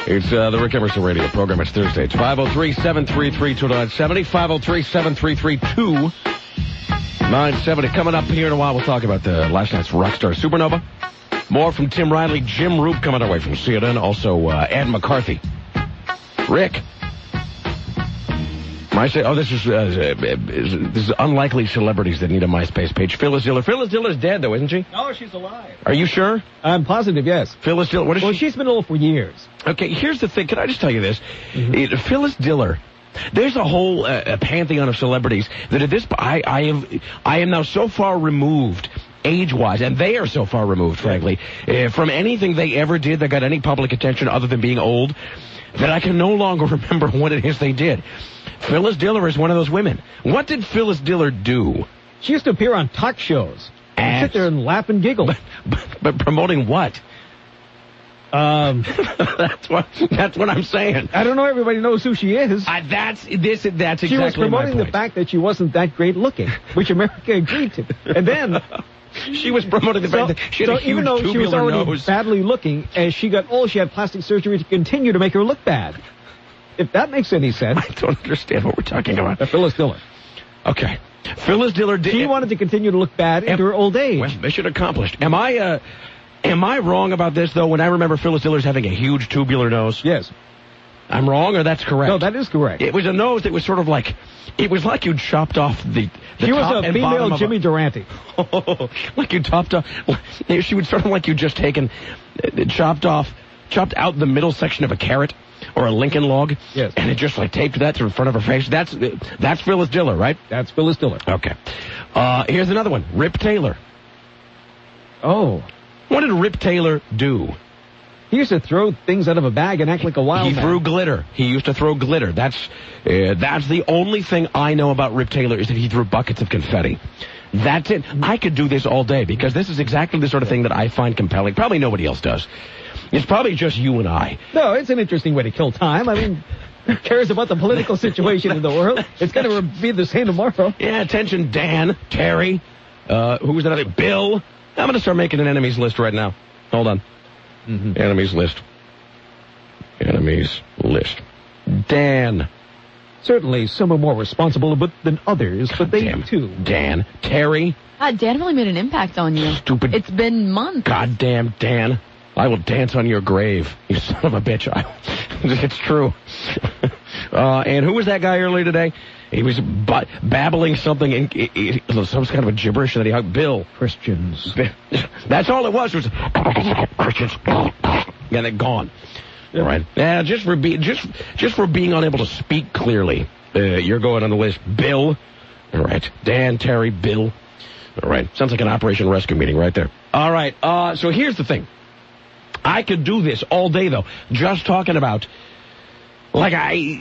It's the Rick Emerson Radio program. It's Thursday. It's 503-733-2970. 503-733-2970. Coming up here in a while, we'll talk about the last night's Rockstar Supernova. More from Tim Riley, Jim Roop coming our way from CNN. Also, Ed McCarthy. Rick. I say, this is unlikely celebrities that need a MySpace page. Phyllis Diller. Phyllis Diller's dead, though, isn't she? No, she's alive. Are you sure? I'm positive, yes. Phyllis Diller. What is she? Well, she's been ill for years. Okay, here's the thing. Can I just tell you this? Phyllis Diller. There's a whole pantheon of celebrities that at this I am now so far removed age-wise, and they are so far removed, frankly, from anything they ever did that got any public attention other than being old, that I can no longer remember what it is they did. Phyllis Diller is one of those women. What did Phyllis Diller do? She used to appear on talk shows. Sit there and laugh and giggle. But promoting what? That's what I'm saying. I don't know. Everybody knows who she is. That's exactly my point. She was promoting the fact that she wasn't that great looking, which America agreed to. And then she was promoting the fact that she had a huge even though she was already nose. badly looking, as she got old, she had plastic surgery to continue to make her look bad. If that makes any sense. I don't understand what we're talking about. Phyllis Diller. Okay. Phyllis Diller did. She wanted to continue to look bad into her old age. Well, mission accomplished. Am I wrong about this, though, when I remember Phyllis Diller's having a huge tubular nose? Yes. I'm wrong, or that's correct? No, that is correct. It was a nose that was sort of like, it was like you'd chopped off the she top was a and female Jimmy Durante. Like you chopped off, she would sort of like you just taken, chopped out the middle section of a carrot or a Lincoln log. Yes. And it just like taped that to the front of her face. That's Phyllis Diller, right? That's Phyllis Diller. Okay. Here's another one. Rip Taylor. Oh. What did Rip Taylor do? He used to throw things out of a bag and act like a wild man. He threw glitter. He used to throw glitter. That's the only thing I know about Rip Taylor is that he threw buckets of confetti. That's it. I could do this all day because this is exactly the sort of thing that I find compelling. Probably nobody else does. It's probably just you and I. No, it's an interesting way to kill time. I mean, who cares about the political situation in the world? It's going to be the same tomorrow. Yeah, attention, Dan, Terry, who was that other? Bill. I'm going to start making an enemies list right now. Hold on. Enemies list. Enemies list. Dan. Certainly, some are more responsible than others, but they too. Dan. Terry. Dan really made an impact on you. Stupid. It's been months. Goddamn Dan. I will dance on your grave, you son of a bitch. It's true. And who was that guy earlier today? He was babbling something, some kind of a gibberish that he hugged. Bill. Christians. That's all it was. It was Christians. And it gone. All right. Yeah, just for being unable to speak clearly. You're going on the list. Bill. All right. Dan, Terry, Bill. All right. Sounds like an Operation Rescue meeting right there. All right. So here's the thing. I could do this all day, though, just talking about, like,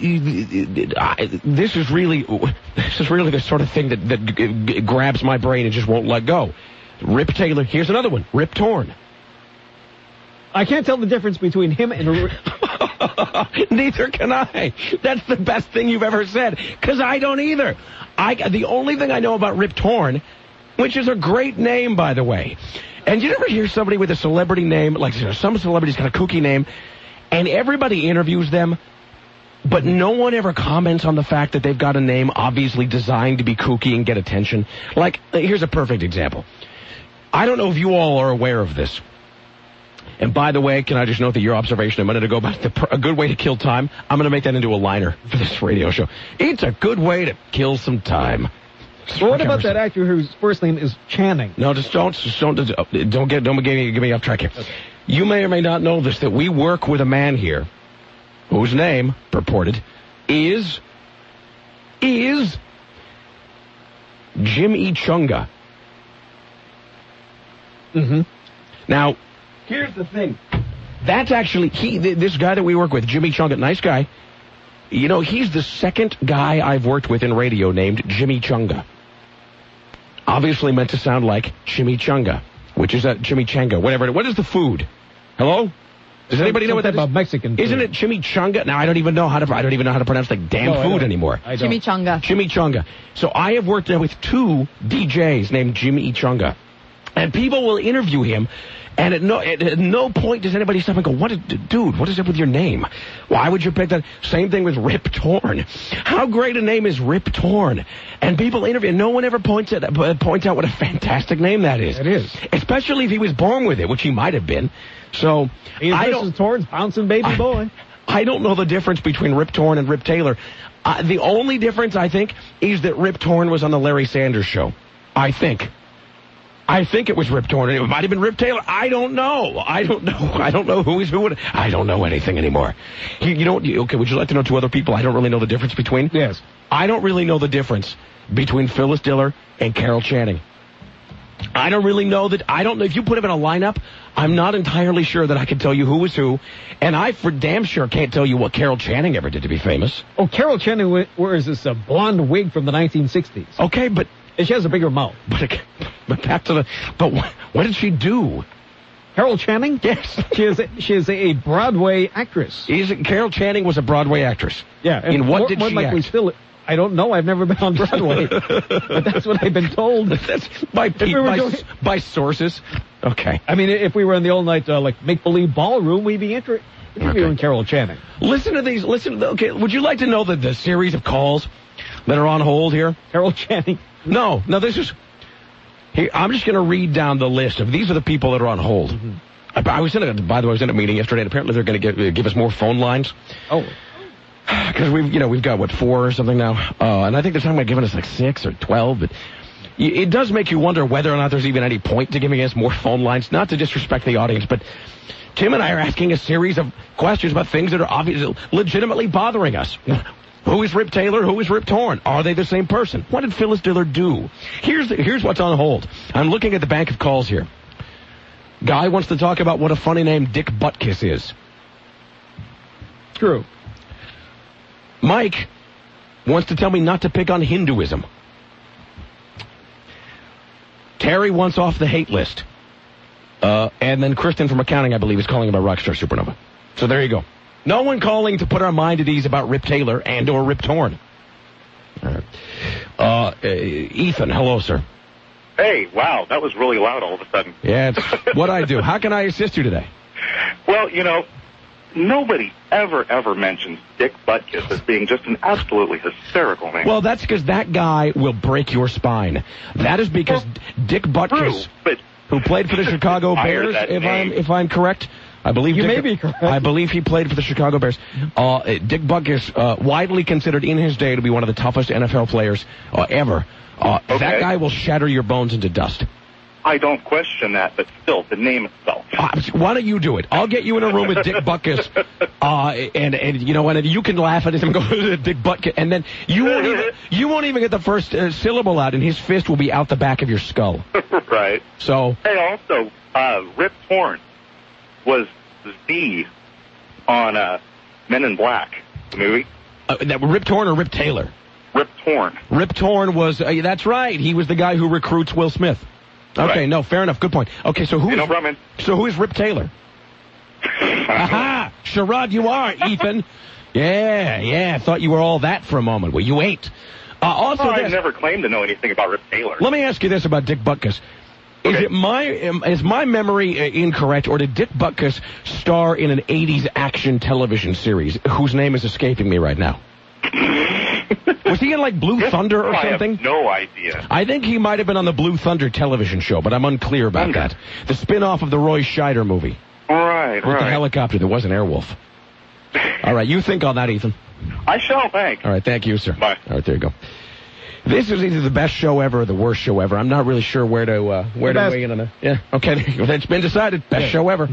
this is really the sort of thing that grabs my brain and just won't let go. Rip Taylor. Here's another one. Rip Torn. I can't tell the difference between him and Neither can I. That's the best thing you've ever said, because I don't either. The only thing I know about Rip Torn, which is a great name, by the way. And you ever hear somebody with a celebrity name, like some celebrity's got a kooky name, and everybody interviews them, but no one ever comments on the fact that they've got a name obviously designed to be kooky and get attention? Like, here's a perfect example. I don't know if you all are aware of this. And by the way, can I just note that your observation a minute ago about a good way to kill time, I'm going to make that into a liner for this radio show. It's a good way to kill some time. Well, what about that actor whose first name is Channing? No, just don't give me off track here. Okay. You may or may not know this, that we work with a man here whose name, purported, is Jimmy Chunga. Now, here's the thing. That's actually, this guy that we work with, Jimmy Chunga, nice guy. You know, he's the second guy I've worked with in radio named Jimmy Chunga. Obviously meant to sound like chimichanga, which is a chimichanga, whatever. What is the food? Hello? Does anybody know what that is? Mexican food. Isn't it chimichanga? Now I don't even know how to pronounce the damn food anymore. Chimichanga. So I have worked with two DJs named Jimmy Chunga. And people will interview him, And at no point does anybody stop and go, dude, what is up with your name? Why would you pick that? Same thing with Rip Torn. How great a name is Rip Torn? And people interview, no one ever points out what a fantastic name that is. It is. Especially if he was born with it, which he might have been. So, Mrs. Torn's bouncing baby boy. I don't know the difference between Rip Torn and Rip Taylor. The only difference, I think, is that Rip Torn was on the Larry Sanders Show. I think it was Rip Torn. It might have been Rip Taylor. I don't know. I don't know who is who. I don't know anything anymore. Okay, would you like to know two other people I don't really know the difference between? Yes. I don't really know the difference between Phyllis Diller and Carol Channing. I don't really know that. I don't know. If you put them in a lineup, I'm not entirely sure that I can tell you who was who. And I for damn sure can't tell you what Carol Channing ever did to be famous. Oh, Carol Channing wears this blonde wig from the 1960s. Okay, but... And she has a bigger mouth. But back to the... But what did she do? Carol Channing? Yes. She is a Broadway actress. Carol Channing was a Broadway actress. Yeah. And in what did she act? Still, I don't know. I've never been on Broadway. But that's what I've been told. That's by sources. Okay. I mean, if we were in the all-night, make-believe ballroom, we'd be interviewing Carol Channing. Listen to these. Okay, would you like to know the series of calls that are on hold here? Carol Channing. No, this is... Here, I'm just going to read down the list of these are the people that are on hold. Mm-hmm. By the way, I was in a meeting yesterday, and apparently they're going to give us more phone lines. Oh. Because we've got, 4 or something now? And I think they're talking about giving us 6 or 12, but it does make you wonder whether or not there's even any point to giving us more phone lines, not to disrespect the audience, but Tim and I are asking a series of questions about things that are obviously legitimately bothering us. Who is Rip Taylor? Who is Rip Torn? Are they the same person? What did Phyllis Diller do? Here's what's on hold. I'm looking at the bank of calls here. Guy wants to talk about what a funny name Dick Butkus is. True. Mike wants to tell me not to pick on Hinduism. Terry wants off the hate list. And then Kristen from accounting, I believe, is calling about Rockstar Supernova. So there you go. No one calling to put our mind at ease about Rip Taylor and or Rip Torn. All right. Ethan, hello, sir. Hey, wow, that was really loud all of a sudden. Yeah, it's what I do. How can I assist you today? Well, nobody ever mentions Dick Butkus as being just an absolutely hysterical name. Well, that's because that guy will break your spine. That is because Dick Butkus, who played for the Chicago Bears, if I'm correct. I believe you may be correct. I believe he played for the Chicago Bears. Dick Butkus, widely considered in his day to be one of the toughest NFL players ever. Okay. That guy will shatter your bones into dust. I don't question that, but still, the name itself. Why don't you do it? I'll get you in a room with Dick Butkus, and you can laugh at him and go, Dick Butkus, and then you won't even get the first syllable out, and his fist will be out the back of your skull. Right. So. Hey, also, Rip Torn was Z on Men in Black, the movie. That Rip Torn or Rip Taylor? Rip Torn. Rip Torn was, that's right, he was the guy who recruits Will Smith. Okay, right. No, fair enough, good point. Okay, so who is Rip Taylor? Aha! Sherrod, you are, Ethan. Yeah, I thought you were all that for a moment. Well, you ain't. I never claimed to know anything about Rip Taylor. Let me ask you this about Dick Butkus. Okay. Is my memory incorrect, or did Dick Butkus star in an 80s action television series whose name is escaping me right now? Was he in Blue Thunder or something? I have no idea. I think he might have been on the Blue Thunder television show, but I'm unclear about that. The spin-off of the Roy Scheider movie. Right. With the helicopter that was an Airwolf. All right, you think on that, Ethan. I shall, thanks. All right, thank you, sir. Bye. All right, there you go. This is either the best show ever or the worst show ever. I'm not really sure where to weigh in on it. Yeah, okay, it's been decided. Best show ever.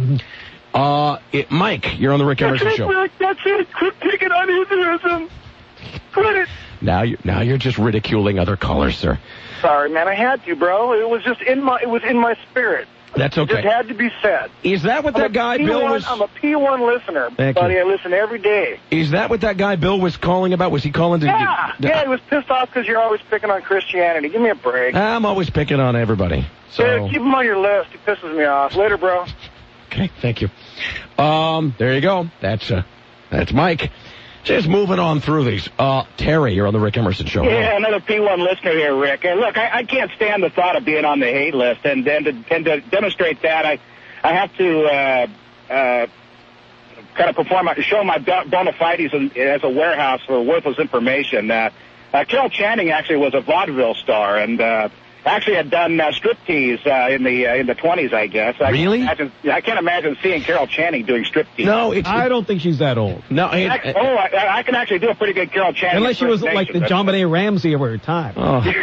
Mike, you're on the Rick Emerson Show. Rick, that's it. Quit picking on Hinduism. Quit it. Now you're just ridiculing other callers, sir. Sorry, man, I had to, bro. It was in my spirit. That's okay. It just had to be said. Is that what that guy Bill was... I'm a P1 listener, buddy. I listen every day. Is that what that guy Bill was calling about? Was he calling to... Yeah, he was pissed off because you're always picking on Christianity. Give me a break. I'm always picking on everybody. So yeah, keep him on your list. He pisses me off. Later, bro. Okay, thank you. There you go. That's Mike. Just moving on through these. Terry, you're on the Rick Emerson Show. Yeah, another P1 listener here, Rick. And look, I can't stand the thought of being on the hate list. And to demonstrate that, I have to kind of show my bona fides as a warehouse for worthless information. Carol Channing actually was a vaudeville star and actually had done striptease in the 20s, I guess. Really? I can't imagine seeing Carol Channing doing striptease. No, I don't think she's that old. No, I can actually do a pretty good Carol Channing. Unless she was like the John Benet Ramsey of her time.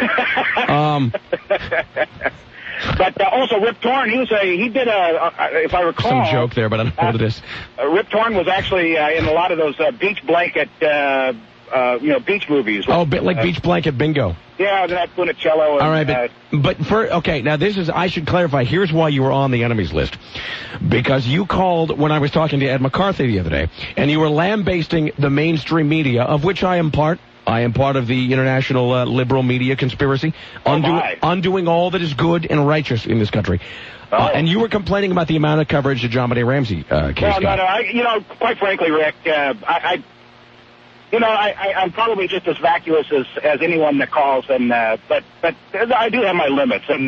But also Rip Torn, he did if I recall, some joke there, but I don't know what it is. Rip Torn was actually in a lot of those beach blanket, beach movies. Oh, like Beach Blanket Bingo. Yeah, that Funicello. All right, now I should clarify. Here's why you were on the enemies list. Because you called when I was talking to Ed McCarthy the other day, and you were lambasting the mainstream media, of which I am part. I am part of the international liberal media conspiracy, undoing all that is good and righteous in this country. And you were complaining about the amount of coverage of John Benet Ramsey case. No. Quite frankly, Rick, I'm probably just as vacuous as anyone that calls, but I do have my limits, and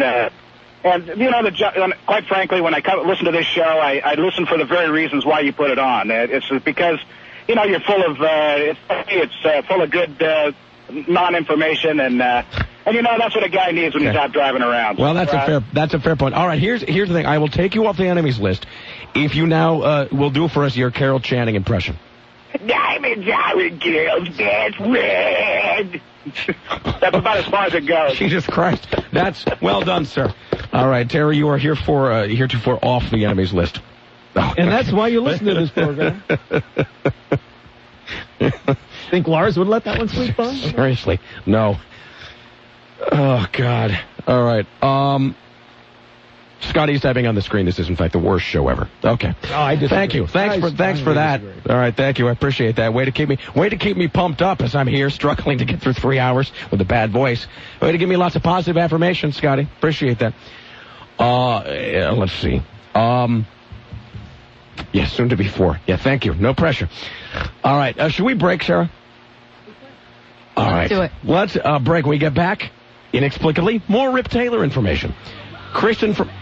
quite frankly, when I listen to this show, I listen for the very reasons why you put it on. It's because you're full of it's full of good non-information, and that's what a guy needs when he's out driving around. Well, that's a fair point. All right, here's the thing. I will take you off the enemies list if you now will do for us your Carol Channing impression. Diamonds are a girl's best friend. That's about as far as it goes. Jesus Christ. That's well done, sir. All right, Terry, you are heretofore off the enemies list. Oh, and that's why you listen to this program. Think Lars would let that one sleep on? Seriously, no. Oh, God. All right. Scotty's typing on the screen. This is, in fact, the worst show ever. Okay. Oh, I disagree. Thank you. Thanks for that. Disagree. All right, thank you. I appreciate that. Way to keep me pumped up as I'm here struggling to get through 3 hours with a bad voice. Way to give me lots of positive affirmation, Scotty. Appreciate that. Let's see. Yes, soon to be 4. Yeah, thank you. No pressure. All right. Should we break, Sarah? All right. Let's do it. Let's break. When we get back, inexplicably, more Rip Taylor information. Kristen from...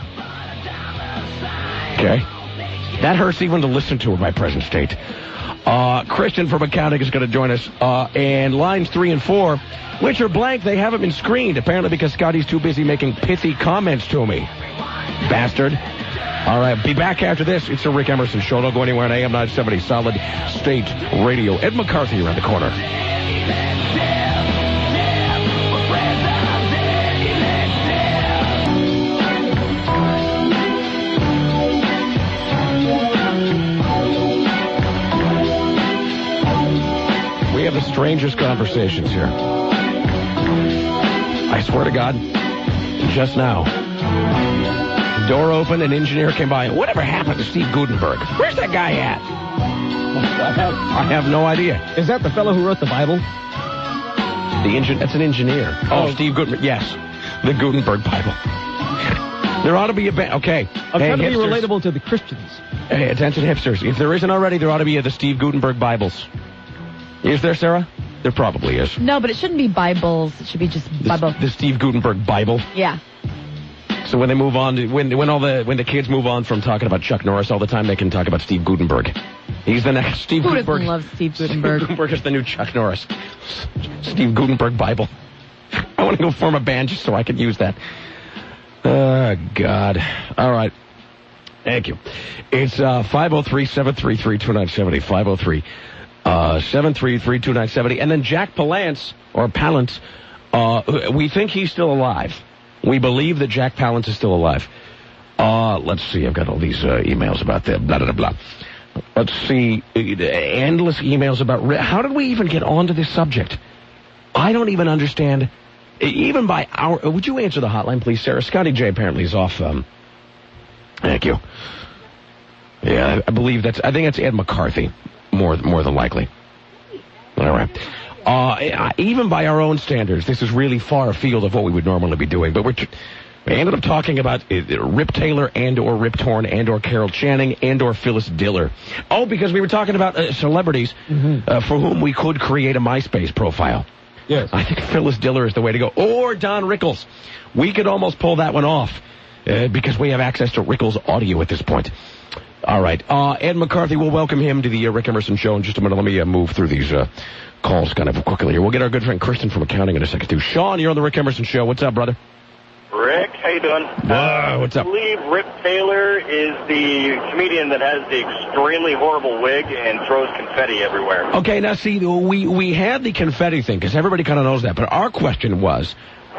Okay. That hurts even to listen to in my present state. Kristen from accounting is going to join us. And lines 3 and 4, which are blank, they haven't been screened, apparently because Scotty's too busy making pithy comments to me. Bastard. All right, be back after this. It's the Rick Emerson Show. Don't go anywhere on AM 970 Solid State Radio. Ed McCarthy around the corner. We have the strangest conversations here. I swear to God, just now, the door opened, an engineer came by. Whatever happened to Steve Gutenberg? Where's that guy at? I have no idea. Is that the fellow who wrote the Bible? That's an engineer. Oh, Steve Gutenberg. Yes, the Gutenberg Bible. There ought to be a okay. I'm trying to be relatable to the Christians. Hey, attention hipsters. If there isn't already, there ought to be the Steve Gutenberg Bibles. Is there, Sarah? There probably is. No, but it shouldn't be Bibles. It should be just Bible. The Steve Gutenberg Bible? Yeah. So when they move on to, when the kids move on from talking about Chuck Norris all the time, they can talk about Steve Gutenberg. He's the next Steve Gutenberg. Who doesn't love Steve Gutenberg? Steve Gutenberg is the new Chuck Norris. Steve Gutenberg Bible. I want to go form a band just so I can use that. Oh, God. All right. Thank you. It's 503-733-2970. 733-2970. And then Jack Palance, we think he's still alive. We believe that Jack Palance is still alive. Let's see. I've got all these emails about that. Blah, blah, blah. Let's see. Endless emails about... How did we even get onto this subject? I don't even understand. Even by our... Would you answer the hotline, please, Sarah? Scotty J apparently is off. Thank you. Yeah, I think that's Ed McCarthy. More than likely. All right. Even by our own standards, this is really far afield of what we would normally be doing. But we ended up talking about Rip Taylor and/or Rip Torn and/or Carol Channing and/or Phyllis Diller. Oh, because we were talking about celebrities for whom we could create a MySpace profile. Yes. I think Phyllis Diller is the way to go. Or Don Rickles. We could almost pull that one off. because we have access to Rickles audio at this point. All right. Ed McCarthy, we'll welcome him to the Rick Emerson Show in just a minute. Let me move through these calls kind of quickly here. We'll get our good friend Kristen from accounting in a second, too. Sean, you're on the Rick Emerson Show. What's up, brother? Rick, how you doing? What's up? I believe Rip Taylor is the comedian that has the extremely horrible wig and throws confetti everywhere. Okay, now see, we had the confetti thing because everybody kind of knows that, but our question was,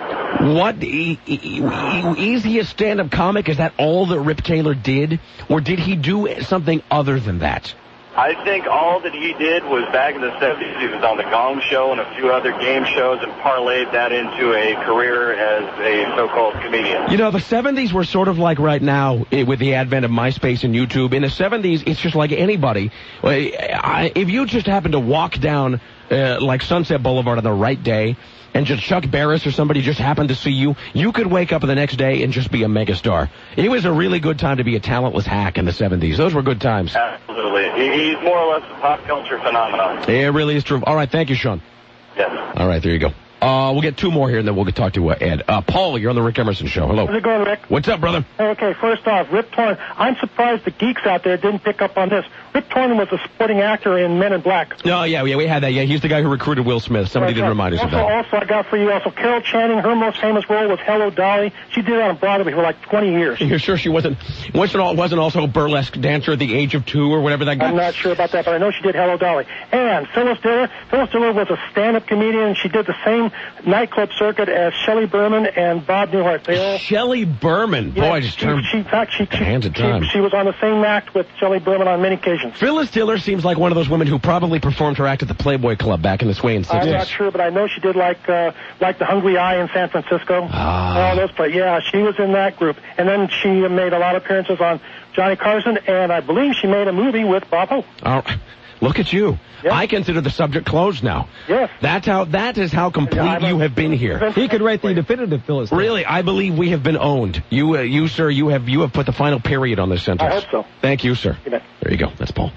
is he a stand-up comic? Is that all that Rip Taylor did? Or did he do something other than that? I think all that he did was back in the 70s, he was on the Gong Show and a few other game shows and parlayed that into a career as a so-called comedian. You know, the 70s were sort of like right now with the advent of MySpace and YouTube. In the 70s, it's just like anybody. If you just happen to walk down like Sunset Boulevard on the right day and just Chuck Barris or somebody just happened to see you, you could wake up the next day and just be a megastar. It was a really good time to be a talentless hack in the 70s. Those were good times. Absolutely. He's more or less a pop culture phenomenon. Yeah, it really is true. All right, thank you, Sean. Yes. All right, there you go. We'll get two more here, and then we'll talk to Ed. Paul, you're on the Rick Emerson Show. Hello. How's it going, Rick? What's up, brother? Okay, first off, Rip Torn. I'm surprised the geeks out there didn't pick up on this. Rip Torn was a supporting actor in Men in Black. Oh, yeah, we had that. Yeah, he's the guy who recruited Will Smith. Somebody did remind us of that. Also, I got for you, Carol Channing, her most famous role was Hello, Dolly. She did it on Broadway for like 20 years. You're sure she wasn't also a burlesque dancer at the age of 2 or whatever that guy? I'm not sure about that, but I know she did Hello, Dolly. And Phyllis Diller. Phyllis Diller was a stand-up comedian. She did the same nightclub circuit as Shelley Berman and Bob Newhart. Shelley Berman. Boy, I just turned hands of time. She was on the same act with Shelley Berman on many occasions. Phyllis Diller seems like one of those women who probably performed her act at the Playboy Club back in the swaying 60s. I'm not sure, but I know she did like The Hungry Eye in San Francisco. All those plays. Yeah, she was in that group. And then she made a lot of appearances on Johnny Carson, and I believe she made a movie with Bob Hope. Oh, look at you. Yep. I consider the subject closed now. Yes. That is how complete you have been here. He could write the definitive Phyllis. Really, I believe we have been owned. You, sir, you have put the final period on this sentence. I hope so. Thank you, sir. There you go. That's Paul.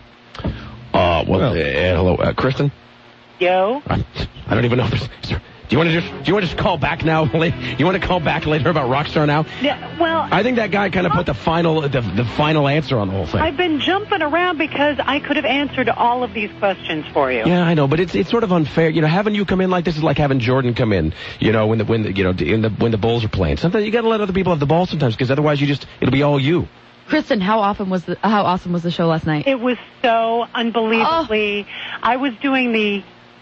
Hello, Kristen. Yo. I don't even know if there's. Do you want to just call back now? You want to call back later about Rockstar now? Yeah. Well, I think that guy kind of put the final answer on the whole thing. I've been jumping around because I could have answered all of these questions for you. Yeah, I know, but it's sort of unfair. You know, having you come in like this is like having Jordan come in. You know, when the Bulls are playing. Sometimes you got to let other people have the ball sometimes because otherwise it'll be all you. Kristen, how awesome was the show last night? It was so unbelievably. I was doing the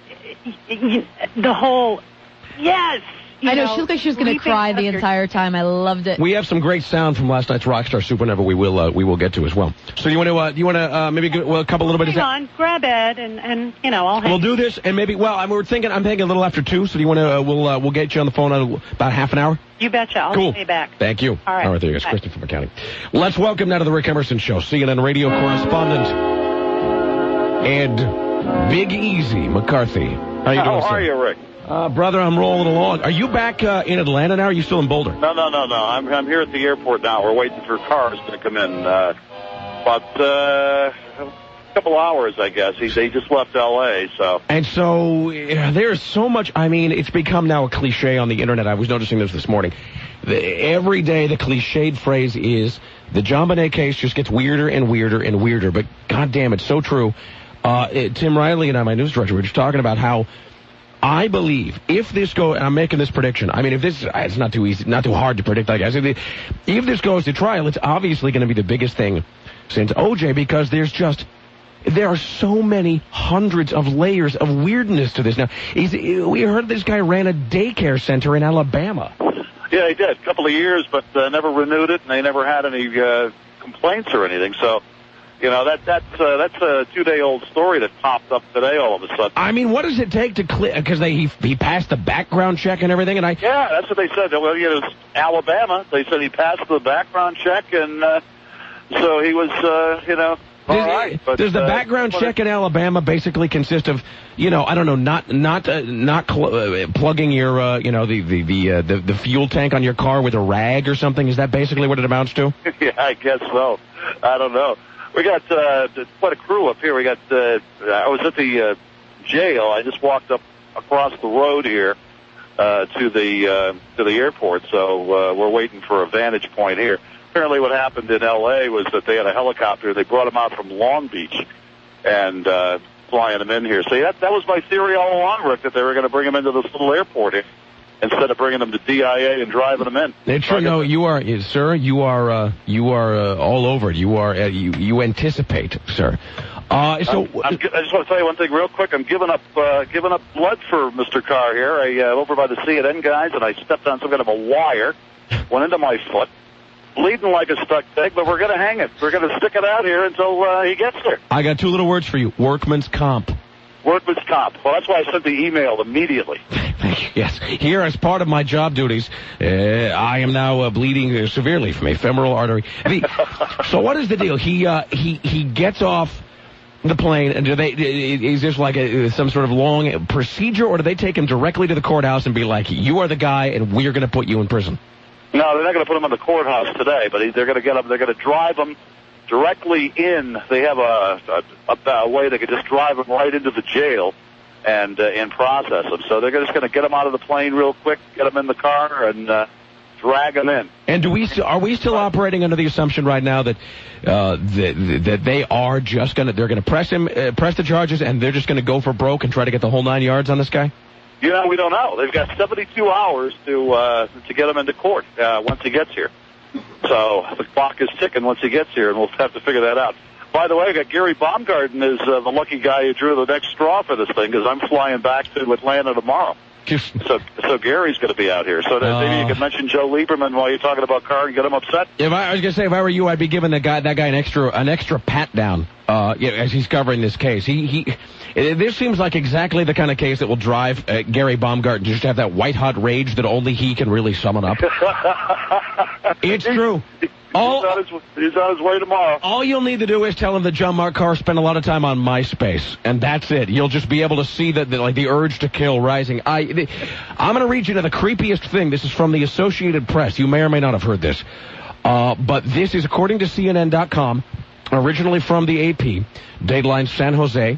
whole. Yes. I know, she looked like she was going to cry the entire time. I loved it. We have some great sound from last night's Rockstar Supernova we will get to as well. So you want to maybe a couple little bit of hang on, grab Ed and I'll hang. We'll do this and maybe I'm thinking a little after 2, so do you want to we'll get you on the phone in about half an hour? You betcha. I'll cool. stay back. Thank you. All right. There you go. Kristen from accounting. Let's welcome now to the Rick Emerson Show, CNN radio correspondent Ed Big Easy McCarthy. How you doing, How are you, Rick? Brother, I'm rolling along. Are you back in Atlanta now, or are you still in Boulder? No. I'm here at the airport now. We're waiting for cars to come in. About a couple hours, I guess. They just left L.A., so. And so there's so much. I mean, it's become now a cliche on the Internet. I was noticing this morning. Every day the cliched phrase is, the JonBenet case just gets weirder and weirder and weirder. But, goddamn, it's so true. Tim Riley and I, my news director, were just talking about how I believe if this goes, and I'm making this prediction. I mean, it's not too easy, not too hard to predict, I guess. If this goes to trial, it's obviously going to be the biggest thing since OJ, because there are so many hundreds of layers of weirdness to this. Now, we heard this guy ran a daycare center in Alabama. Yeah, he did. A couple of years, but never renewed it, and they never had any complaints or anything. So, you know, that's a 2-day-old story that popped up today all of a sudden. I mean, what does it take to clear? Because he passed the background check and everything, and yeah, that's what they said. Well, you know, it's Alabama. They said he passed the background check, and so he was, all right. But, does the background check in Alabama basically consist of, I don't know, not plugging your, the fuel tank on your car with a rag or something? Is that basically what it amounts to? Yeah, I guess so. I don't know. We got quite a crew up here. We got. I was at the jail. I just walked up across the road here to the airport. So we're waiting for a vantage point here. Apparently, what happened in L.A. was that they had a helicopter. They brought him out from Long Beach and flying him in here. So that was my theory all along, Rick, that they were going to bring him into this little airport here instead of bringing him to DIA and driving him in. It's true. No, you are, sir. You are all over it. You are. You anticipate, sir. I just want to tell you one thing real quick. I'm giving up blood for Mr. Carr here. Over by the CNN guys, and I stepped on some kind of a wire, went into my foot, bleeding like a stuck pig. But we're going to hang it. We're going to stick it out here until he gets there. I got two little words for you: workman's comp. Workman's comp. Well, that's why I sent the email immediately. Thank you. Yes. Here, as part of my job duties, I am now bleeding severely from a femoral artery. So what is the deal? He gets off the plane, and is this like some sort of long procedure, or do they take him directly to the courthouse and be like, you are the guy, and we're going to put you in prison? No, they're not going to put him in the courthouse today, but they're going to get him. They're going to drive him directly in. They have a way they could just drive him right into the jail and process him. So they're just going to get him out of the plane real quick, get him in the car, and drag him in. And are we still operating under the assumption right now that that they are just going to press the charges, and they're just going to go for broke and try to get the whole 9 yards on this guy? We don't know. They've got 72 hours to get him into court once he gets here. So the clock is ticking once he gets here, and we'll have to figure that out. By the way, I got Gary Baumgarten is the lucky guy who drew the next straw for this thing, because I'm flying back to Atlanta tomorrow. So Gary's going to be out here. So maybe you could mention Joe Lieberman while you're talking about Carr and get him upset. I was going to say, if I were you, I'd be giving that guy an extra pat down as he's covering this case. This seems like exactly the kind of case that will drive Gary Baumgarten to just have that white hot rage that only he can really summon up. It's true. He's on his way tomorrow. All you'll need to do is tell him that John Mark Carr spent a lot of time on MySpace, and that's it. You'll just be able to see the urge to kill rising. I'm going to read you to the creepiest thing. This is from the Associated Press. You may or may not have heard this. But this is according to CNN.com, originally from the AP, Dateline San Jose.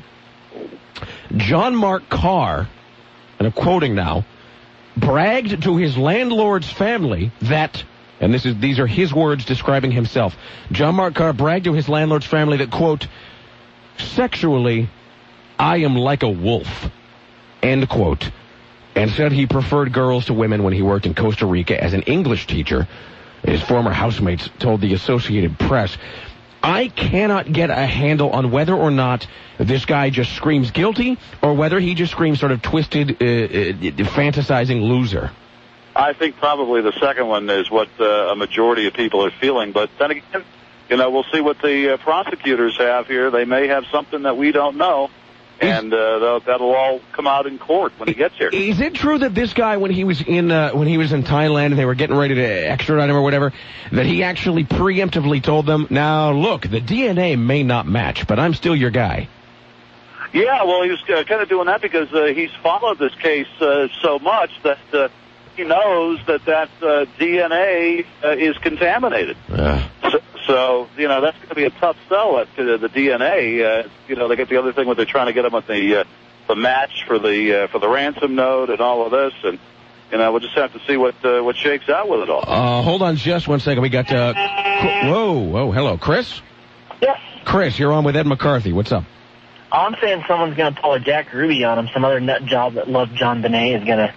John Mark Carr, and I'm quoting now, bragged to his landlord's family that, and these are his words describing himself, John Mark Carr bragged to his landlord's family that, quote, sexually, I am like a wolf, end quote, and said he preferred girls to women when he worked in Costa Rica as an English teacher. His former housemates told the Associated Press. I cannot get a handle on whether or not this guy just screams guilty or whether he just screams sort of twisted, fantasizing loser. I think probably the second one is what a majority of people are feeling. But then again, we'll see what the prosecutors have here. They may have something that we don't know. And that'll all come out in court when he gets here. Is it true that this guy, when he was in Thailand and they were getting ready to extradite him or whatever, that he actually preemptively told them, now look, the DNA may not match, but I'm still your guy? Yeah, well, he was kind of doing that because he's followed this case so much that he knows that DNA is contaminated. So, that's going to be a tough sell at the DNA. They get the other thing where they're trying to get them with the match for the ransom note and all of this, and we'll just have to see what shakes out with it all. Hold on just one second. We got whoa, hello, Chris. Yes. Chris, you're on with Ed McCarthy. What's up? I'm saying someone's going to pull a Jack Ruby on him. Some other nut job that loves John Bonet is going to.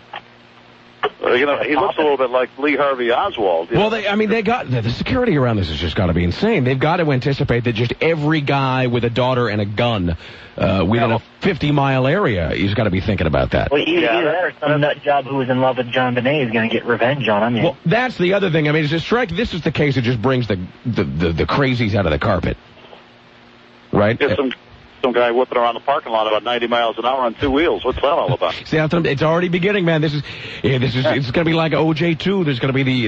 He looks a little bit like Lee Harvey Oswald. Well, they got the security around this has just got to be insane. They've got to anticipate that just every guy with a daughter and a gun within a 50-mile area is got to be thinking about that. Well, either that or some nut job who was in love with John Bonet is going to get revenge on him. Well, that's the other thing. I mean, it's just this is the case that just brings the crazies out of the carpet, right? Some guy whipping around the parking lot about 90 miles an hour on two wheels. What's that all about? See, it's already beginning, man. It's going to be like OJ2. There's going to be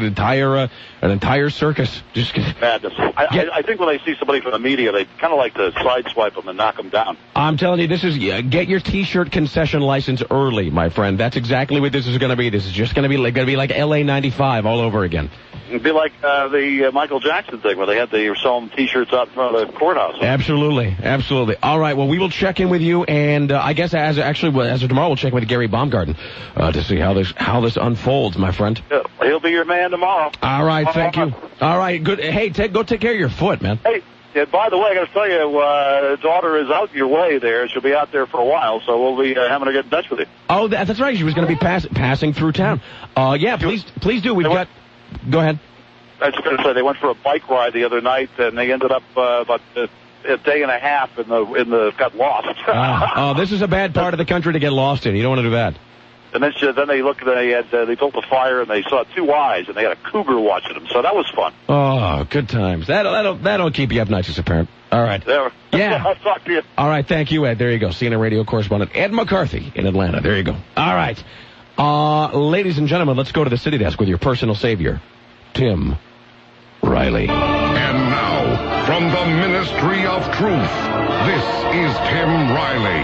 an entire circus. Just madness. I think when they see somebody from the media, they kind of like to sideswipe them and knock them down. I'm telling you, get your T-shirt concession license early, my friend. That's exactly what this is going to be. This is just going to be like LA 95 all over again. It'd be like the Michael Jackson thing where they had the selling T-shirts out in front of the courthouse. Absolutely, absolutely. All right, well, we will check in with you, and I guess as of tomorrow, we'll check in with Gary Baumgarten to see how this unfolds, my friend. Yeah, he'll be your man tomorrow. All right, thank you. All right, good. Hey, go take care of your foot, man. Hey, yeah, by the way, I got to tell you, daughter is out your way there. She'll be out there for a while, so we'll be having to get in touch with you. Oh, that's right. She was going to be passing through town. Yeah, please do. Go ahead. I was going to say they went for a bike ride the other night, and they ended up about a day and a half got lost. This is a bad part of the country to get lost in. You don't want to do that. And then they built a fire, and they saw two eyes, and they had a cougar watching them. So that was fun. Oh, good times. That'll keep you up nights as a parent. All right. Yeah. I'll talk to you. All right. Thank you, Ed. There you go. CNN radio correspondent Ed McCarthy in Atlanta. There you go. All right. Ladies and gentlemen, let's go to the city desk with your personal savior, Tim Riley. And now, from the Ministry of Truth, this is Tim Riley.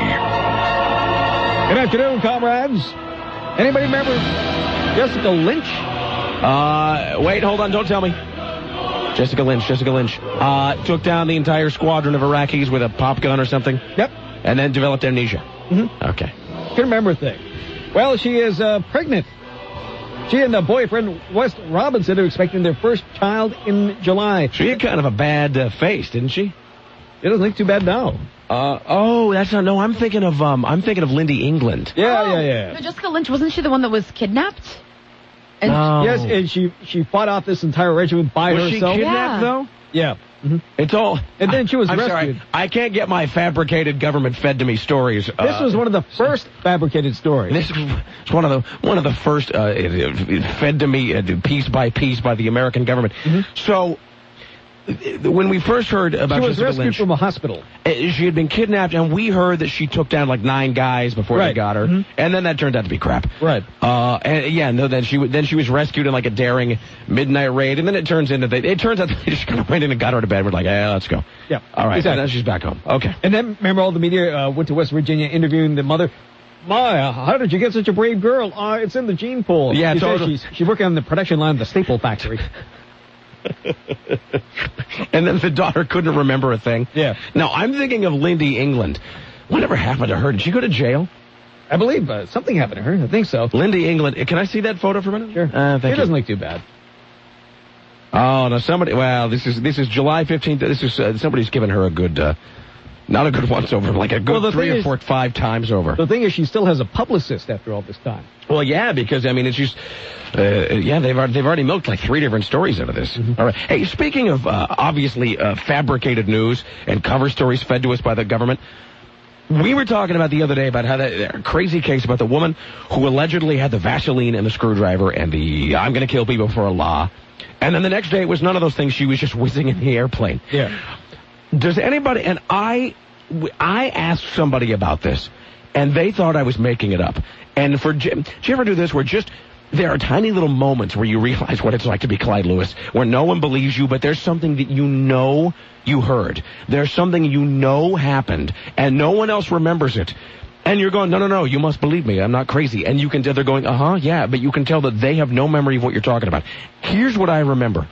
Good afternoon, comrades. Anybody remember Jessica Lynch? Wait, hold on, don't tell me. Jessica Lynch. Took down the entire squadron of Iraqis with a pop gun or something? Yep. And then developed amnesia? Mm-hmm. Okay. Can't remember a thing. Well, she is pregnant. She and her boyfriend, West Robinson, are expecting their first child in July. She had kind of a bad face, didn't she? It doesn't look too bad now. That's not. No, I'm thinking of Lindy England. Yeah. No, Jessica Lynch, wasn't she the one that was kidnapped? And no. Yes, and she fought off this entire regiment by herself. Was she kidnapped though? Yeah. Mm-hmm. It's all. And then she was rescued. Sorry, I can't get my fabricated government fed to me stories. This was one of the first fabricated stories. This was one of the first fed to me piece by piece by the American government. Mm-hmm. So when we first heard about she was Jessica rescued Lynch, from a hospital. She had been kidnapped, and we heard that she took down like 9 guys before they got her, and then that turned out to be crap. Right. Then she was rescued in like a daring midnight raid, and then it turns out they just kind of went in and got her to bed. We're like, let's go. Yeah. All right. Exactly. And then she's back home. Okay. And then remember, all the media went to West Virginia interviewing the mother. Maya, how did you get such a brave girl? It's in the gene pool. Yeah, she's working on the production line of the staple factory. And then the daughter couldn't remember a thing. Yeah. Now, I'm thinking of Lindy England. Whatever happened to her? Did she go to jail? I believe something happened to her. I think so. Lindy England. Can I see that photo for a minute? Sure. Thank you. It doesn't look too bad. Oh, no, somebody... Well, this is July 15th. This is somebody's given her a good... not a good once over, like a good 3 or 4, 5 times over. The thing is, she still has a publicist after all this time. Well, yeah, because, I mean, it's just... they've already milked like 3 different stories out of this. Mm-hmm. All right. Hey, speaking of, obviously, fabricated news and cover stories fed to us by the government, we were talking about the other day about how that crazy case about the woman who allegedly had the Vaseline and the screwdriver and the I'm going to kill people for Allah. And then the next day it was none of those things. She was just whizzing in the airplane. Yeah. Does anybody... And I asked somebody about this, and they thought I was making it up. And did you ever do this where just... There are tiny little moments where you realize what it's like to be Clyde Lewis, where no one believes you, but there's something that you know you heard. There's something you know happened, and no one else remembers it. And you're going, no, you must believe me. I'm not crazy. And you can tell they're going, yeah, but you can tell that they have no memory of what you're talking about. Here's what I remember.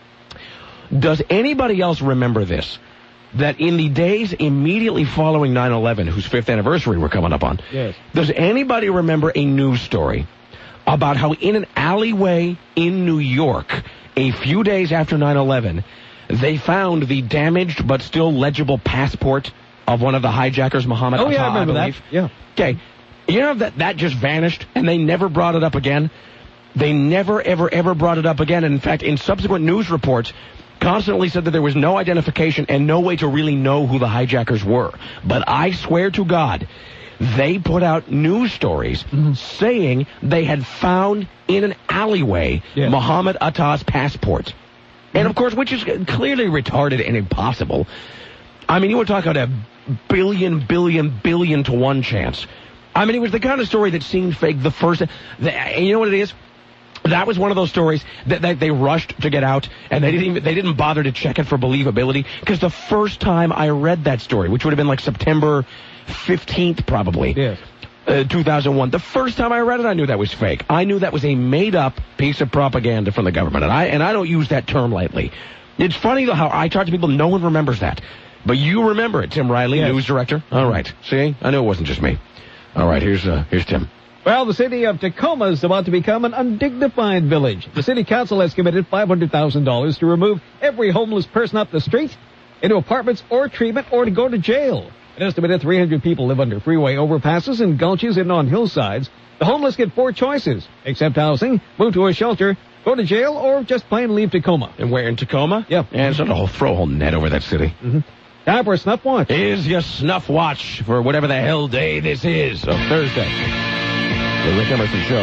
Does anybody else remember this? That in the days immediately following 9/11, whose 5th anniversary we're coming up on, yes. Does anybody remember a news story about how in an alleyway in New York, a few days after 9/11, they found the damaged but still legible passport of one of the hijackers, Muhammad Atta, I remember that. Yeah. Okay. You know that just vanished, and they never brought it up again? They never, ever brought it up again. And in fact, in subsequent news reports, constantly said that there was no identification and no way to really know who the hijackers were. But I swear to God, they put out news stories saying they had found in an alleyway Muhammad Atta's passport. And of course, which is clearly retarded and impossible. I mean, you were talking about a billion to 1 chance. I mean, it was the kind of story that seemed fake the first... And you know what it is? That was one of those stories that they rushed to get out, and they didn't bother to check it for believability, because the first time I read that story, which would have been like September 15th probably, 2001. The first time I read it, I knew that was fake. I knew that was a made-up piece of propaganda from the government, and I don't use that term lightly. It's funny, though, how I talk to people, no one remembers that. But you remember it, Tim Riley, yes. News director. All right. See? I knew it wasn't just me. All right, here's Tim. Well, the city of Tacoma is about to become an undignified village. The city council has committed $500,000 to remove every homeless person off the street, into apartments or treatment, or to go to jail. An estimated 300 people live under freeway overpasses and gulches and on hillsides. The homeless get 4 choices: accept housing, move to a shelter, go to jail, or just plain leave Tacoma. And where, in Tacoma? Yep. And so throw a whole net over that city. Mm-hmm. Time for a snuff watch. Here's your snuff watch for whatever the hell day this is. So Thursday. The Rick Emerson Show.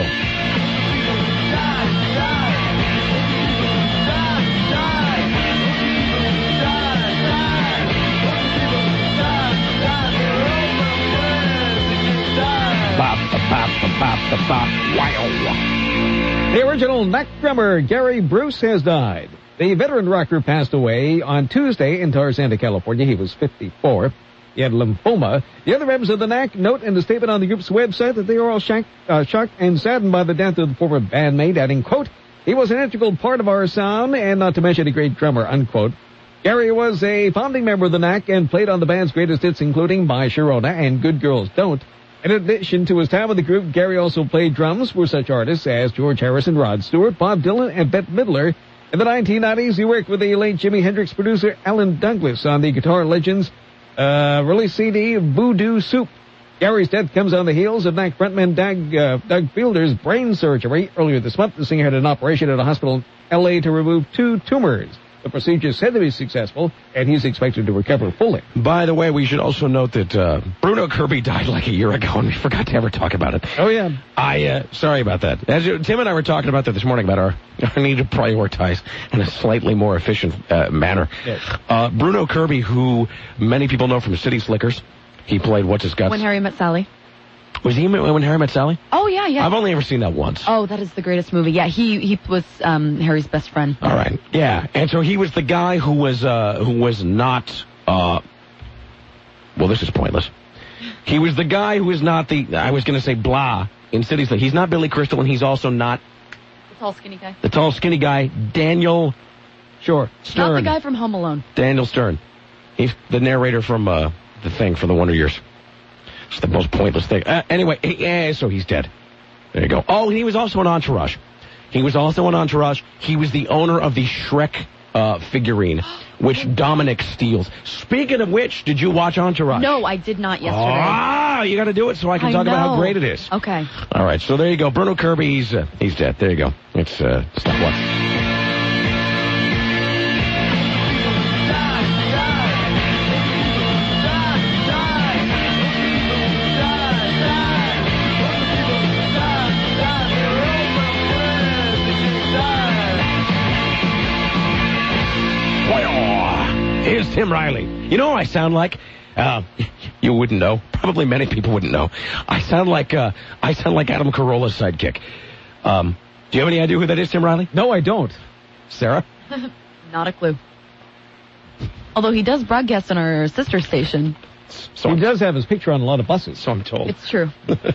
Wow. The original Knack drummer Gary Bruce has died. The veteran rocker passed away on Tuesday in Tarzana, California. He was 54. He had lymphoma. The other members of the Knack note in the statement on the group's website that they are all shocked and saddened by the death of the former bandmate, adding, quote, "He was an integral part of our sound, and not to mention a great drummer," unquote. Gary was a founding member of the Knack and played on the band's greatest hits, including By Sharona and Good Girls Don't. In addition to his time with the group, Gary also played drums for such artists as George Harrison, Rod Stewart, Bob Dylan, and Bette Midler. In the 1990s, he worked with the late Jimi Hendrix producer Alan Douglas on the Guitar Legends release CD Voodoo Soup. Gary's death comes on the heels of Knack frontman Doug Fielder's brain surgery. Earlier this month, the singer had an operation at a hospital in L.A. to remove 2 tumors. The procedure is said to be successful, and he's expected to recover fully. By the way, we should also note that Bruno Kirby died like a year ago, and we forgot to ever talk about it. Oh, yeah. Sorry about that. Tim and I were talking about that this morning, about our need to prioritize in a slightly more efficient manner. Yes. Bruno Kirby, who many people know from City Slickers, he played What's His Guts? When Harry Met Sally. Was he When Harry Met Sally? Oh, yeah. I've only ever seen that once. Oh, that is the greatest movie. Yeah, he was Harry's best friend. All right. Yeah, and so he was the guy who was not. Well, this is pointless. He was the guy who was not I was going to say blah in City Slickers. He's not Billy Crystal, and he's also not the tall, skinny guy. The tall, skinny guy, Daniel. Sure, Stern. Not the guy from Home Alone. Daniel Stern. He's the narrator from the Thing, for the Wonder Years. It's the most pointless thing. Anyway, so he's dead. There you go. Oh, he was also in Entourage. He was the owner of the Shrek figurine, which Dominic steals. Speaking of which, did you watch Entourage? No, I did not yesterday. You got to do it so I can talk about how great it is. Okay. All right, so there you go. Bruno Kirby, he's dead. There you go. It's Stop Watch. Here's Tim Riley. You know what I sound like? You wouldn't know. Probably many people wouldn't know. I sound like Adam Carolla's sidekick. Do you have any idea who that is, Tim Riley? No, I don't. Sarah? Not a clue. Although he does broadcast on our sister station. So he does have his picture on a lot of buses. So I'm told. It's true.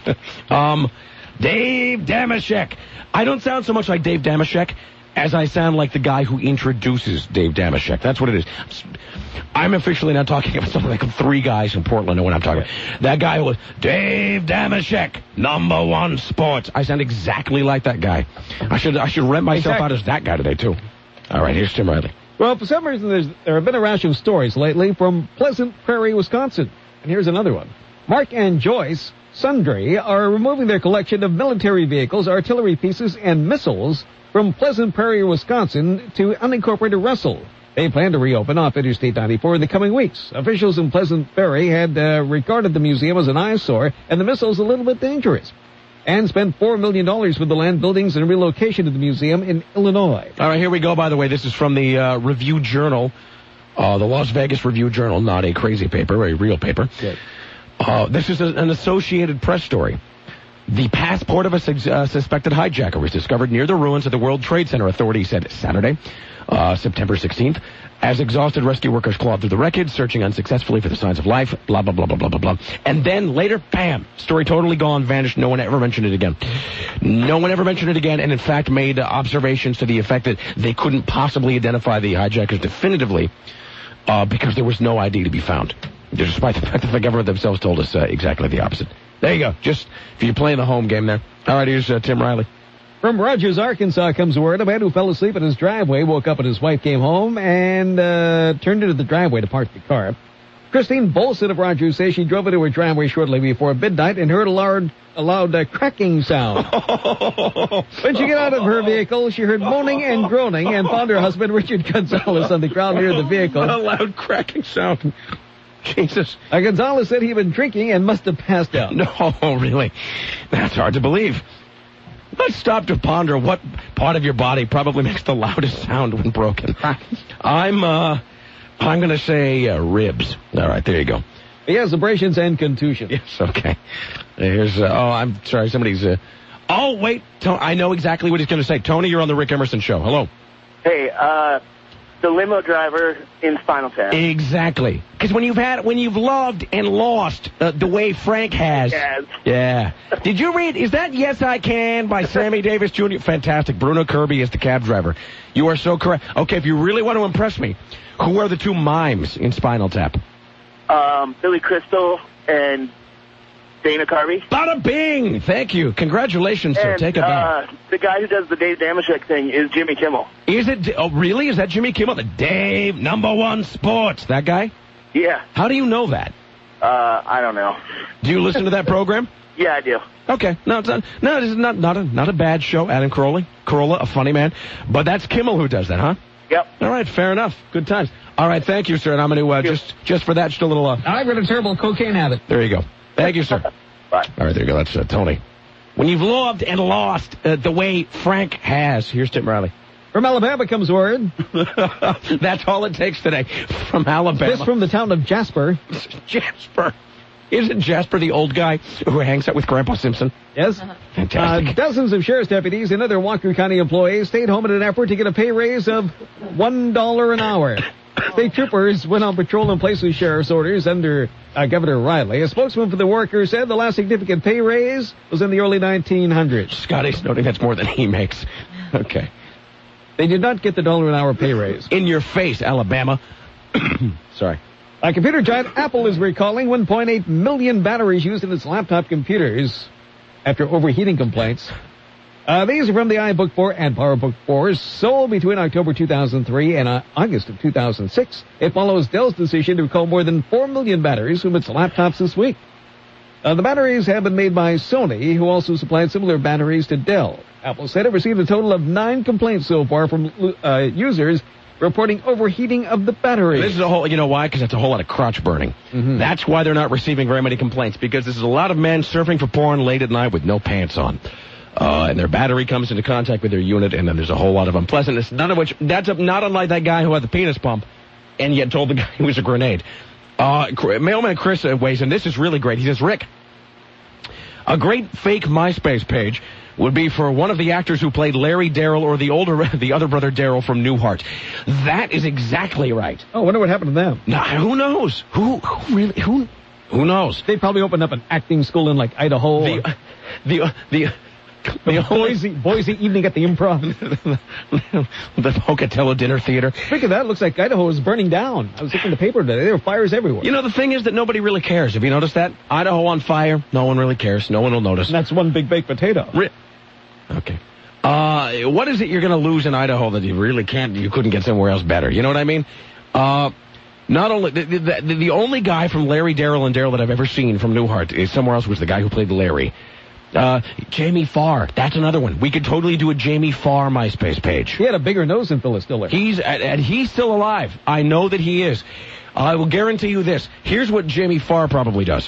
Dave Damashek. I don't sound so much like Dave Damashek as I sound like the guy who introduces Dave Damashek. That's what it is. I'm officially not talking about something like 3 guys in Portland know what I'm talking about. That guy was Dave Damashek, #1 sports. I sound exactly like that guy. I should rent myself out as that guy today, too. All right, here's Tim Riley. Well, for some reason, there have been a rash of stories lately from Pleasant Prairie, Wisconsin. And here's another one. Mark and Joyce Sundry are removing their collection of military vehicles, artillery pieces, and missiles from Pleasant Prairie, Wisconsin to unincorporated Russell. They plan to reopen off Interstate 94 in the coming weeks. Officials in Pleasant Prairie had regarded the museum as an eyesore and the missiles a little bit dangerous, and spent $4 million for the land, buildings, and relocation of the museum in Illinois. All right, here we go, by the way. This is from the Review-Journal, the Las Vegas Review-Journal, not a crazy paper, a real paper. Good. This is an Associated Press story. The passport of a suspected hijacker was discovered near the ruins of the World Trade Center, authorities said Saturday. September 16th. As exhausted rescue workers clawed through the wreckage, searching unsuccessfully for the signs of life, blah, blah, blah, blah, blah, blah, blah. And then later, bam, story totally gone, vanished. No one ever mentioned it again. No one ever mentioned it again, and in fact made observations to the effect that they couldn't possibly identify the hijackers definitively because there was no ID to be found. Despite the fact that the government themselves told us exactly the opposite. There you go. Just if you're playing the home game there. All right, here's Tim Riley. From Rogers, Arkansas comes word a man who fell asleep in his driveway woke up and his wife came home and turned into the driveway to park the car. Christine Bolson of Rogers says she drove into her driveway shortly before midnight and heard a loud cracking sound. When she got out of her vehicle, she heard moaning and groaning and found her husband, Richard Gonzalez, on the ground near the vehicle. A loud cracking sound. Jesus. Gonzalez said he'd been drinking and must have passed out. No, really? That's hard to believe. Let's stop to ponder what part of your body probably makes the loudest sound when broken. I'm going to say ribs. All right, there you go. Yes, abrasions and contusion. Yes, okay. Here's, I'm sorry, somebody's, oh, wait, I know exactly what he's going to say. Tony, you're on the Rick Emerson Show. Hello. Hey, the limo driver in Spinal Tap. Exactly. Because when you've loved and lost the way Frank has. Yes. Yeah. Did you read, is that Yes I Can by Sammy Davis Jr.? Fantastic. Bruno Kirby is the cab driver. You are so correct. Okay, if you really want to impress me, who are the two mimes in Spinal Tap? Billy Crystal and Dana Carvey. Bada bing! Thank you. Congratulations, sir. And, take it back. The guy who does the Dave Damashek thing is Jimmy Kimmel. Is it? Oh, really? Is that Jimmy Kimmel? The Dave #1 Sports. That guy? Yeah. How do you know that? I don't know. Do you listen to that program? Yeah, I do. Okay. No, it's not. No, this is not a bad show. Adam Carolla, a funny man. But that's Kimmel who does that, huh? Yep. All right. Fair enough. Good times. All right. Thank you, sir. And I'm going to just for that, just a little. I've got a terrible cocaine habit. There you go. Thank you, sir. Bye. All right, there you go. That's Tony. When you've loved and lost the way Frank has, here's Tim Riley. From Alabama comes word. That's all it takes today. From Alabama. This from the town of Jasper. Jasper. Isn't Jasper the old guy who hangs out with Grandpa Simpson? Yes. Fantastic. Dozens of sheriff's deputies and other Walker County employees stayed home in an effort to get a pay raise of $1 an hour. State troopers went on patrol in place of sheriff's orders under Governor Riley. A spokesman for the workers said the last significant pay raise was in the early 1900s. Scotty's noting that's more than he makes. Okay. They did not get the $1 an hour pay raise. In your face, Alabama. Sorry. A computer giant Apple is recalling 1.8 million batteries used in its laptop computers after overheating complaints. These are from the iBook 4 and PowerBook 4, sold between October 2003 and August of 2006. It follows Dell's decision to recall more than 4 million batteries from its laptops this week. The batteries have been made by Sony, who also supplied similar batteries to Dell. Apple said it received a total of 9 complaints so far from users reporting overheating of the battery. This is a whole, you know why? Because that's a whole lot of crotch burning. Mm-hmm. That's why they're not receiving very many complaints, because this is a lot of men surfing for porn late at night with no pants on. And their battery comes into contact with their unit, and then there's a whole lot of unpleasantness, none of which, that's not unlike that guy who had the penis pump, and yet told the guy he was a grenade. Mailman Chris weighs in. This is really great. He says, Rick, a great fake MySpace page would be for one of the actors who played Larry Darrell or the other brother Darrell from Newhart. That is exactly right. Oh, I wonder what happened to them. Now, who knows? Who knows? They probably opened up an acting school in, like, Idaho. The Boise evening at the Improv. The Pocatello Dinner Theater. Speaking of that, it looks like Idaho is burning down. I was looking at the paper today. There were fires everywhere. You know, the thing is that nobody really cares. Have you noticed that? Idaho on fire. No one really cares. No one will notice. And that's one big baked potato. Okay. What is it you're going to lose in Idaho that you really you couldn't get somewhere else better? You know what I mean? Not only, the only guy from Larry, Darrell, and Darrell that I've ever seen from Newhart is somewhere else was the guy who played Larry. Jamie Farr. That's another one. We could totally do a Jamie Farr MySpace page. He had a bigger nose than Phyllis Diller. He's still alive. I know that he is. I will guarantee you this. Here's what Jamie Farr probably does.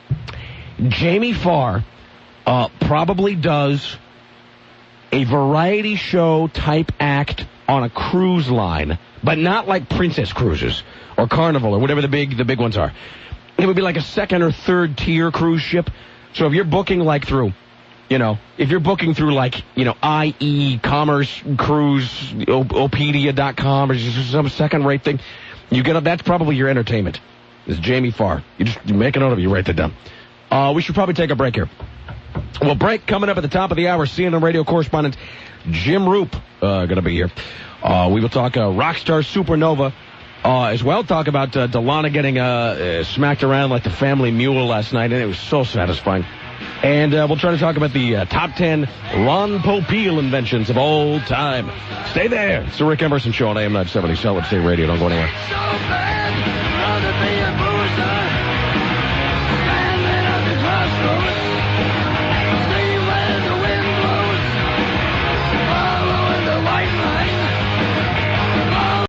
Jamie Farr probably does a variety show type act on a cruise line, but not like Princess Cruises or Carnival or whatever the big ones are. It would be like a second or third tier cruise ship. So if you're booking like through You know, if you're booking through like, you know, IE, Commerce, Cruise, Opedia.com or just some second-rate thing, you get that's probably your entertainment. It's Jamie Farr. You make a note of it. You write that down. We should probably take a break here. Well, break coming up at the top of the hour. CNN radio correspondent Jim Roop going to be here. We will talk Rockstar Supernova as well. Talk about Delana getting smacked around like the family mule last night, and it was so satisfying. And we'll try to talk about the top 10 Ron Popeil inventions of all time. Stay there. It's the Rick Emerson Show on AM 970 Solid State Radio. Don't go anywhere.